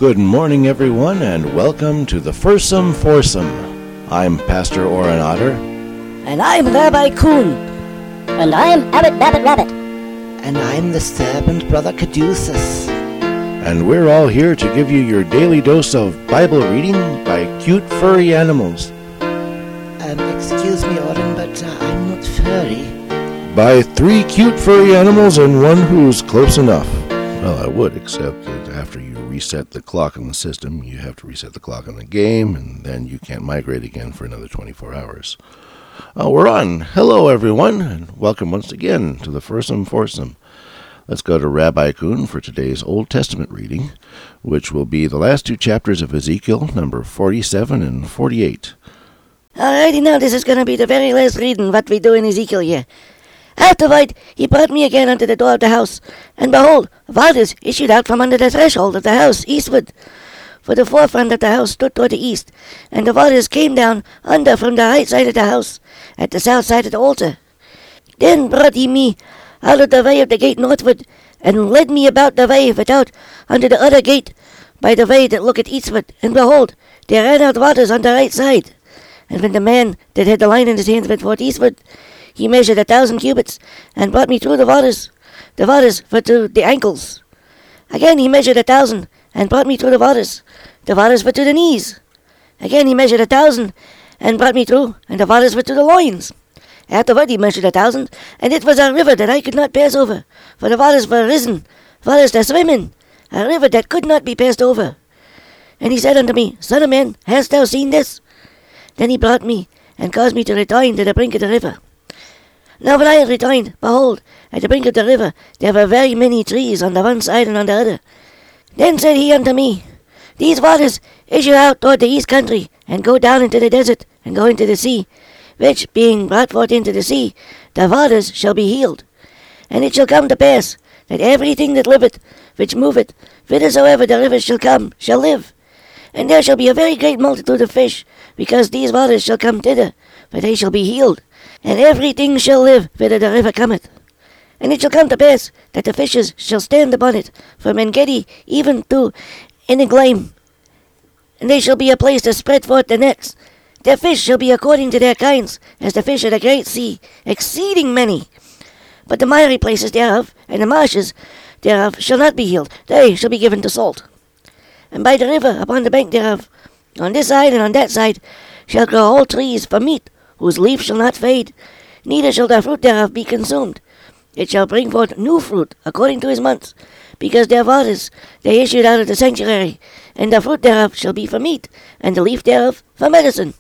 Good morning, everyone, and welcome to the Fursome Foursome. I'm Pastor Oren Otter. And I'm Rabbi Kuhn. And I'm Abbot Babbitt Rabbit. And I'm the servant Brother Caduceus. And we're all here to give you your daily dose of Bible reading by cute furry animals. Excuse me, Oren, but I'm not furry. By 3 cute furry animals and one who's close enough. Well, I would, except that after you reset the clock on the system, you have to reset the clock on the game, and then you can't migrate again for another 24 hours. We're on. Hello, everyone, and welcome once again to the Fursome Foursome. Let's go to Rabbi Kuhn for today's Old Testament reading, which will be the last 2 chapters of Ezekiel, number 47 and 48. Alrighty, now this is going to be the very last reading what we do in Ezekiel here. Afterward, he brought me again unto the door of the house, and behold, waters issued out from under the threshold of the house eastward. For the forefront of the house stood toward the east, and the waters came down under from the right side of the house, at the south side of the altar. Then brought he me out of the way of the gate northward, and led me about the way without unto the other gate, by the way that looketh eastward. And behold, there ran out waters on the right side. And when the man that had the line in his hand went forth eastward, he measured 1,000 cubits, and brought me through the waters were to the ankles. Again he measured 1,000, and brought me through the waters were to the knees. Again he measured 1,000, and brought me through, and the waters were to the loins. Afterward he measured 1,000, and it was a river that I could not pass over, for the waters were risen, waters to swim in, a river that could not be passed over. And he said unto me, Son of man, hast thou seen this? Then he brought me, and caused me to return to the brink of the river. Now when I had returned, behold, at the brink of the river there were very many trees on the one side and on the other. Then said he unto me, These waters issue out toward the east country, and go down into the desert, and go into the sea, which, being brought forth into the sea, the waters shall be healed. And it shall come to pass, that everything that liveth, which moveth, whithersoever the rivers shall come, shall live. And there shall be a very great multitude of fish, because these waters shall come thither, for they shall be healed. And everything shall live whither the river cometh. And it shall come to pass that the fishes shall stand upon it, from En-gedi even to Eneglaim. And they shall be a place to spread forth the nets. Their fish shall be according to their kinds, as the fish of the great sea, exceeding many. But the miry places thereof, and the marshes thereof, shall not be healed. They shall be given to salt. And by the river, upon the bank thereof, on this side and on that side, shall grow all trees for meat, whose leaf shall not fade, neither shall the fruit thereof be consumed. It shall bring forth new fruit according to his months, because their waters they issued out of the sanctuary, and the fruit thereof shall be for meat, and the leaf thereof for medicine.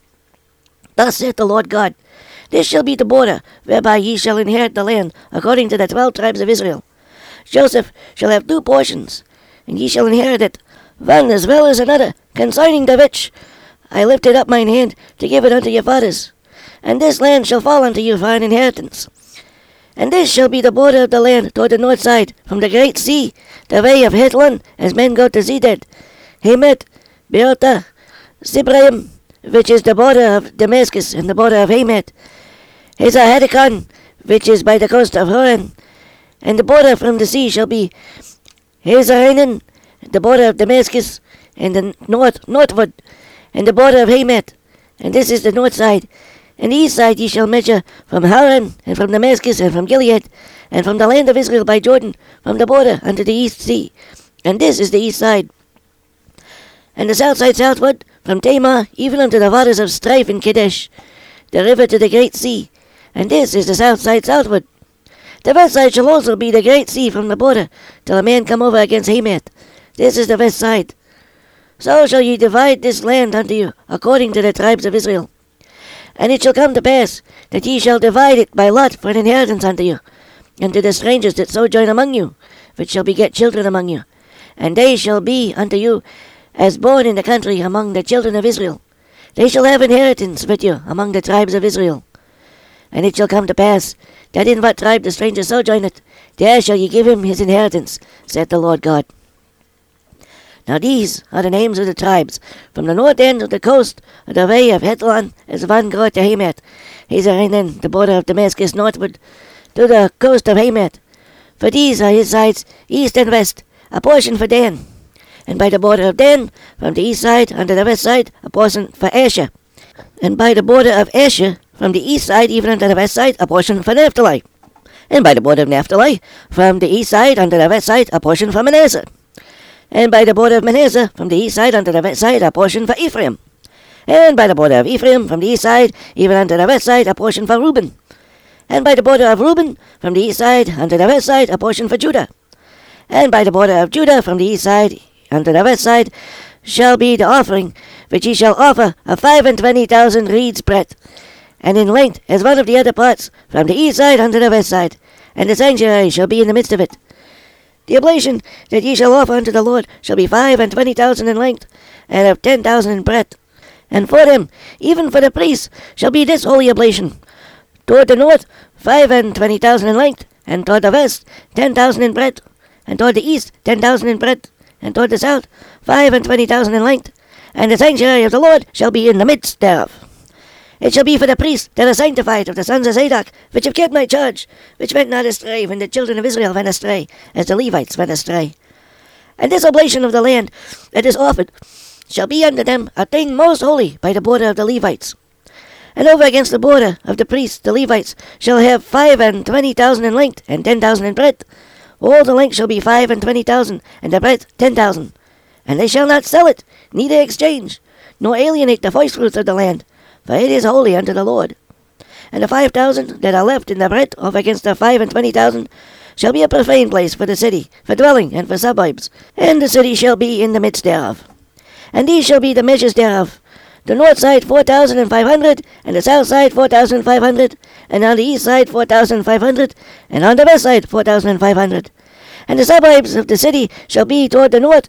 Thus saith the Lord God, This shall be the border, whereby ye shall inherit the land, according to the 12 tribes of Israel. Joseph shall have 2 portions, and ye shall inherit it, one as well as another, concerning the which I lifted up mine hand to give it unto your fathers. And this land shall fall unto you for an inheritance. And this shall be the border of the land toward the north side, from the great sea, the way of Hethlon, as men go to Zedad, Hamat, Beerotah, Sibraim, which is the border of Damascus, and the border of Hamat, Hazahadikon, which is by the coast of Horan, and the border from the sea shall be Hazahanan, the border of Damascus, and the northward, and the border of Hamat, and this is the north side. And the east side ye shall measure from Haran, and from Damascus, and from Gilead, and from the land of Israel by Jordan, from the border unto the east sea. And this is the east side. And the south side southward, from Tamar, even unto the waters of strife in Kadesh, the river to the great sea. And this is the south side southward. The west side shall also be the great sea from the border, till a man come over against Hamat. This is the west side. So shall ye divide this land unto you, according to the tribes of Israel. And it shall come to pass, that ye shall divide it by lot for an inheritance unto you, and to the strangers that sojourn among you, which shall beget children among you. And they shall be unto you as born in the country among the children of Israel. They shall have inheritance with you among the tribes of Israel. And it shall come to pass, that in what tribe the stranger sojourneth, there shall ye give him his inheritance, saith the Lord God. Now these are the names of the tribes, from the north end of the coast of the way of Hethlon, as one goeth to Hamat, Hazahanan, the border of Damascus northward, to the coast of Hamat. For these are his sides, east and west, a portion for Dan. And by the border of Dan, from the east side unto the west side, a portion for Asher. And by the border of Asher, from the east side even unto the west side, a portion for Naphtali. And by the border of Naphtali, from the east side unto the west side, a portion for Manasseh. And by the border of Manasseh, from the east side unto the west side, a portion for Ephraim. And by the border of Ephraim, from the east side even unto the west side, a portion for Reuben. And by the border of Reuben, from the east side unto the west side, a portion for Judah. And by the border of Judah, from the east side unto the west side, shall be the offering which ye shall offer of 25,000 reeds breadth, and in length as one of the other parts, from the east side unto the west side, and the sanctuary shall be in the midst of it. The oblation that ye shall offer unto the Lord shall be 25,000 in length, and of 10,000 in breadth. And for them, even for the priests, shall be this holy oblation. Toward the north, 25,000 in length, and toward the west, 10,000 in breadth, and toward the east, 10,000 in breadth, and toward the south, 25,000 in length, and the sanctuary of the Lord shall be in the midst thereof. It shall be for the priests that are sanctified of the sons of Zadok, which have kept my charge, which went not astray when the children of Israel went astray, as the Levites went astray. And this oblation of the land that is offered shall be unto them a thing most holy by the border of the Levites. And over against the border of the priests, the Levites, shall have 25,000 in length, and 10,000 in breadth. All the length shall be 25,000, and the breadth 10,000. And they shall not sell it, neither exchange, nor alienate the first fruits of the land, for it is holy unto the Lord. And the 5,000 that are left in the breadth over against the 25,000 shall be a profane place for the city, for dwelling, and for suburbs, and the city shall be in the midst thereof. And these shall be the measures thereof: the north side 4,500, and the south side 4,500, and on the east side 4,500, and on the west side 4,500. And the suburbs of the city shall be toward the north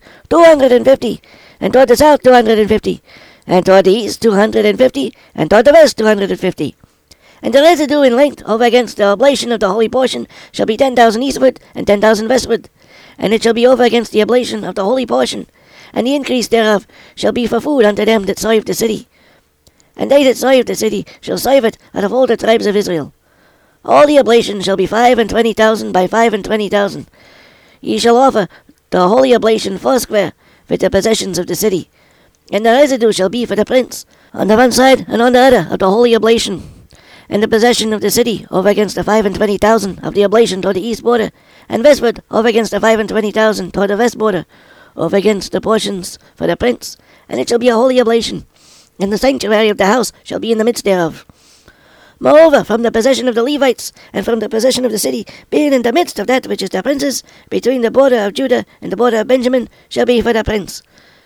250, and toward the south 250, and toward the east 250, and toward the west 250. And the residue in length over against the oblation of the holy portion shall be 10,000 eastward, and 10,000 westward. And it shall be over against the oblation of the holy portion, and the increase thereof shall be for food unto them that serve the city. And they that serve the city shall serve it out of all the tribes of Israel. All the oblation shall be 25,000 by 25,000. Ye shall offer the holy oblation foursquare with the possessions of the city. And the residue shall be for the prince, on the one side and on the other of the holy oblation. And the possession of the city over against the 25,000 of the oblation toward the east border, and westward over against the 25,000 toward the west border, over against the portions for the prince. And it shall be a holy oblation, and the sanctuary of the house shall be in the midst thereof. Moreover, from the possession of the Levites, and from the possession of the city, being in the midst of that which is the prince's, between the border of Judah and the border of Benjamin, shall be for the prince.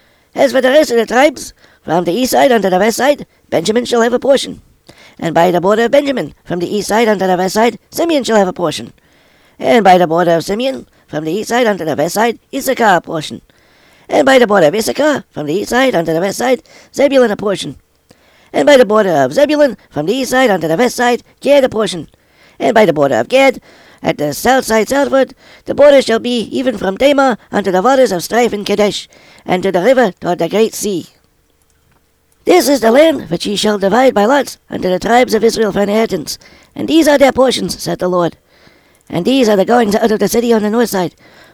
As for the rest of the tribes, from the east side unto the west side, Benjamin shall have a portion. And by the border of Benjamin, from the east side unto the west side, Simeon shall have a portion. And by the border of Simeon, from the east side unto the west side, Issachar a portion. And by the border of Issachar, from the east side unto the west side, Zebulun a portion. And by the border of Zebulun, from the east side unto the west side, Gad a portion. And by the border of Gad, at the south side southward, the border shall be even from Tamar unto the waters of strife in Kadesh, and to the river toward the great sea. This is the land which ye shall divide by lots unto the tribes of Israel for inheritance, and these are their portions, saith the Lord. And these are the goings out of the city on the north side,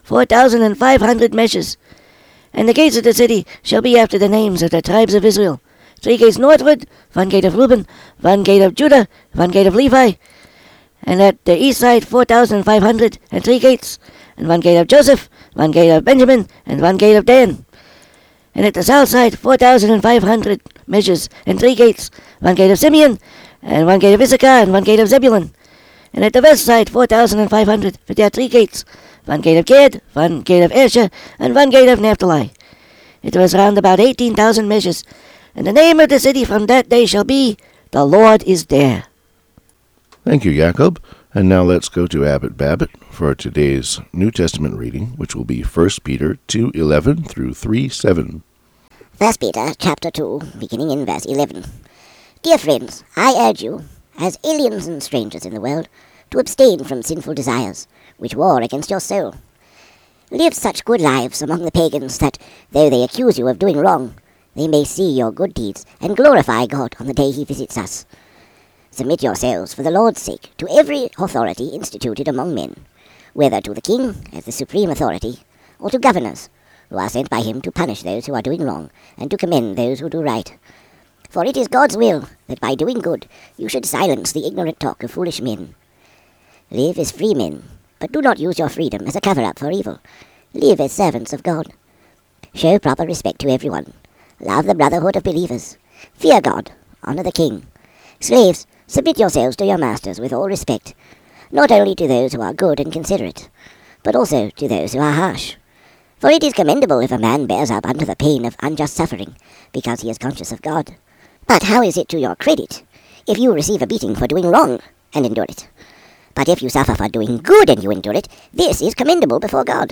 4,500 measures. And the gates of the city shall be after the names of the tribes of Israel: 3 gates northward, 1 gate of Reuben, 1 gate of Judah, 1 gate of Levi. And at the east side 4,500 and 3 gates, and 1 gate of Joseph, 1 gate of Benjamin, and 1 gate of Dan. And at the south side 4,500 measures and 3 gates, 1 gate of Simeon, and 1 gate of Issachar, and 1 gate of Zebulun. And at the west side 4,500 with their 3 gates, 1 gate of Gad, 1 gate of Asher, and 1 gate of Naphtali. It was round about 18,000 measures. And the name of the city from that day shall be, The Lord is there. Thank you, Jacob. And now let's go to Abbot Babbitt for today's New Testament reading, which will be 1 Peter 2:11 through 3:7. 1 Peter chapter 2, beginning in verse 11. Dear friends, I urge you, as aliens and strangers in the world, to abstain from sinful desires, which war against your soul. Live such good lives among the pagans that, though they accuse you of doing wrong, they may see your good deeds and glorify God on the day he visits us. Submit yourselves for the Lord's sake to every authority instituted among men, whether to the king as the supreme authority, or to governors, who are sent by him to punish those who are doing wrong, and to commend those who do right. For it is God's will that by doing good you should silence the ignorant talk of foolish men. Live as free men, but do not use your freedom as a cover-up for evil. Live as servants of God. Show proper respect to everyone. Love the brotherhood of believers. Fear God. Honor the king. Slaves, submit yourselves to your masters with all respect, not only to those who are good and considerate, but also to those who are harsh. For it is commendable if a man bears up under the pain of unjust suffering, because he is conscious of God. But how is it to your credit if you receive a beating for doing wrong and endure it? But if you suffer for doing good and you endure it, this is commendable before God.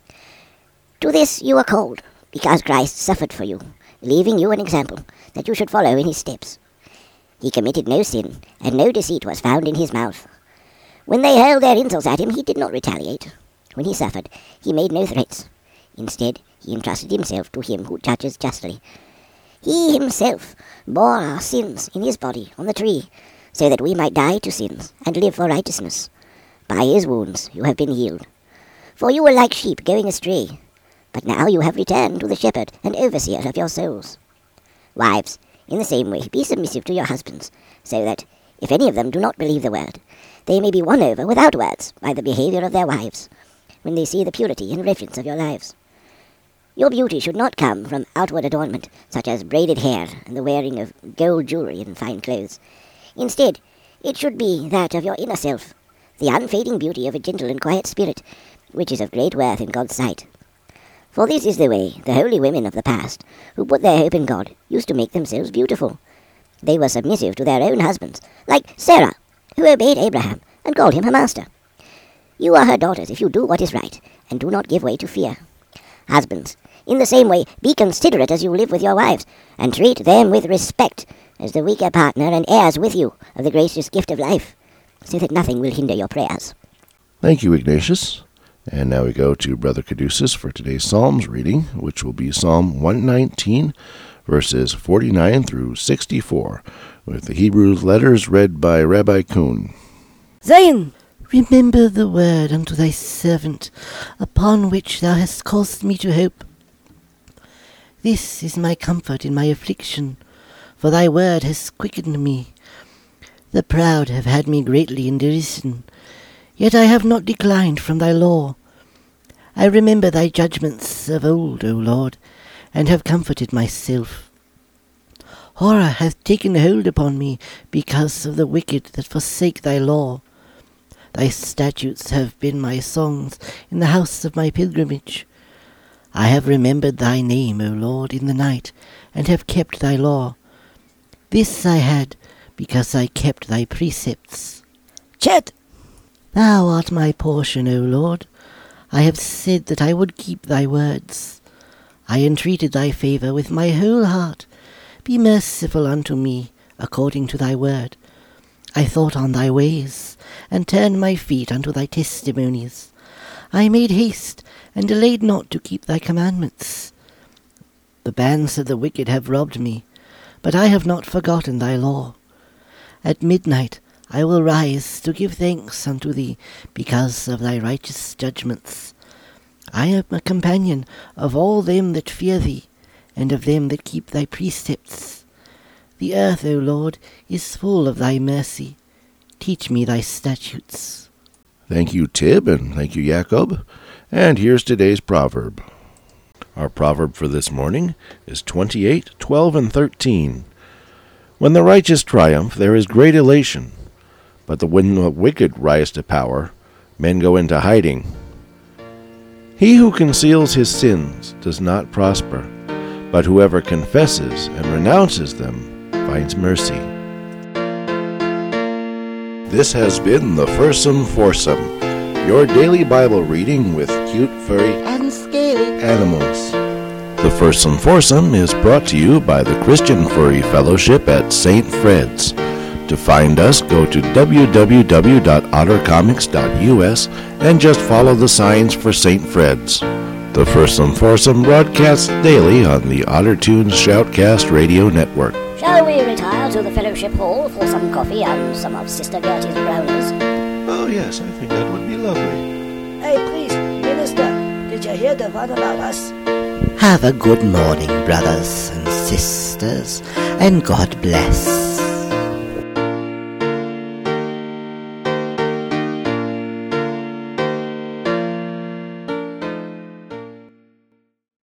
To this you are called, because Christ suffered for you, leaving you an example, that you should follow in his steps. He committed no sin, and no deceit was found in his mouth. When they hurled their insults at him, he did not retaliate. When he suffered, he made no threats. Instead, he entrusted himself to him who judges justly. He himself bore our sins in his body on the tree, so that we might die to sins and live for righteousness. By his wounds you have been healed. For you were like sheep going astray, but now you have returned to the shepherd and overseer of your souls. Wives, in the same way, be submissive to your husbands, so that, if any of them do not believe the word, they may be won over without words by the behavior of their wives, when they see the purity and reverence of your lives. Your beauty should not come from outward adornment, such as braided hair and the wearing of gold jewelry and fine clothes. Instead, it should be that of your inner self, the unfading beauty of a gentle and quiet spirit, which is of great worth in God's sight. For this is the way the holy women of the past, who put their hope in God, used to make themselves beautiful. They were submissive to their own husbands, like Sarah, who obeyed Abraham and called him her master. You are her daughters if you do what is right, and do not give way to fear. Husbands, in the same way, be considerate as you live with your wives, and treat them with respect, as the weaker partner and heirs with you of the gracious gift of life, so that nothing will hinder your prayers. Thank you, Ignatius. And now we go to Brother Caduceus for today's Psalms reading, which will be Psalm 119, verses 49 through 64, with the Hebrew letters read by Rabbi Kuhn. Zion, remember the word unto thy servant, upon which thou hast caused me to hope. This is my comfort in my affliction, for thy word has quickened me. The proud have had me greatly in derision, yet I have not declined from thy law. I remember thy judgments of old, O Lord, and have comforted myself. Horror hath taken hold upon me because of the wicked that forsake thy law. Thy statutes have been my songs in the house of my pilgrimage. I have remembered thy name, O Lord, in the night, and have kept thy law. This I had, because I kept thy precepts. Chet! Thou art my portion, O Lord. I have said that I would keep thy words. I entreated thy favour with my whole heart. Be merciful unto me, according to thy word. I thought on thy ways, and turned my feet unto thy testimonies. I made haste, and delayed not to keep thy commandments. The bands of the wicked have robbed me, but I have not forgotten thy law. At midnight I will rise to give thanks unto thee, because of thy righteous judgments. I am a companion of all them that fear thee, and of them that keep thy precepts. The earth, O Lord, is full of thy mercy. Teach me thy statutes. Thank you, Tib, and thank you, Jacob. And here's today's proverb. Our proverb for this morning is 28:12 and 13. When the righteous triumph, there is great elation. But when the wicked rise to power, men go into hiding. He who conceals his sins does not prosper, but whoever confesses and renounces them finds mercy. This has been the Fursome Foursome, your daily Bible reading with cute, furry, And scaly animals. The Fursome Foursome is brought to you by the Christian Furry Fellowship at St. Fred's. To find us, go to www.ottercomics.us and just follow the signs for St. Fred's. The Fursome Foursome broadcasts daily on the OtterTunes Shoutcast Radio Network. Shall we retire to the fellowship hall for some coffee and some of Sister Gertie's brownies? Oh yes, I think that would be lovely. Hey, please, Minister, did you hear the one about us? Have a good morning, brothers and sisters, and God bless.